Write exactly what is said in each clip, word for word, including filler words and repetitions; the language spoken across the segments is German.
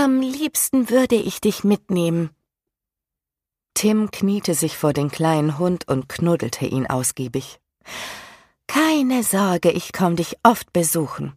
Am liebsten würde ich dich mitnehmen. Tim kniete sich vor den kleinen Hund und knuddelte ihn ausgiebig. Keine Sorge, ich komm dich oft besuchen.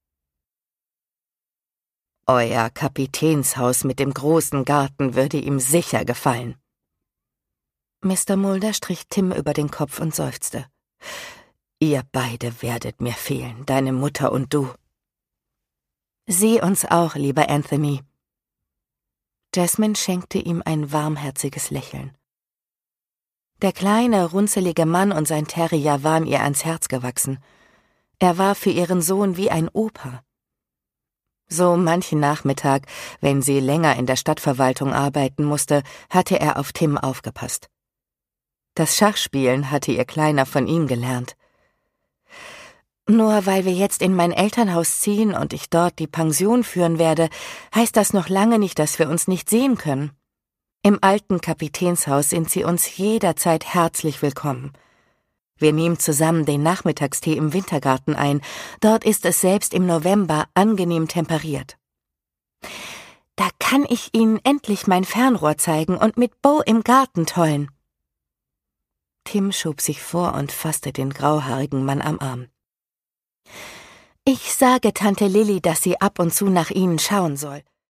Euer Kapitänshaus mit dem großen Garten würde ihm sicher gefallen. Mister Mulder strich Tim über den Kopf und seufzte. Ihr beide werdet mir fehlen, deine Mutter und du. Sie uns auch, lieber Anthony. Jasmine schenkte ihm ein warmherziges Lächeln. Der kleine, runzelige Mann und sein Terrier waren ihr ans Herz gewachsen. Er war für ihren Sohn wie ein Opa. So manchen Nachmittag, wenn sie länger in der Stadtverwaltung arbeiten musste, hatte er auf Tim aufgepasst. Das Schachspielen hatte ihr Kleiner von ihm gelernt. Nur weil wir jetzt in mein Elternhaus ziehen und ich dort die Pension führen werde, heißt das noch lange nicht, dass wir uns nicht sehen können. Im alten Kapitänshaus sind Sie uns jederzeit herzlich willkommen. Wir nehmen zusammen den Nachmittagstee im Wintergarten ein. Dort ist es selbst im November angenehm temperiert. Da kann ich Ihnen endlich mein Fernrohr zeigen und mit Bo im Garten tollen. Tim schob sich vor und fasste den grauhaarigen Mann am Arm. Ich sage Tante Lilly, dass sie ab und zu nach Ihnen schauen soll.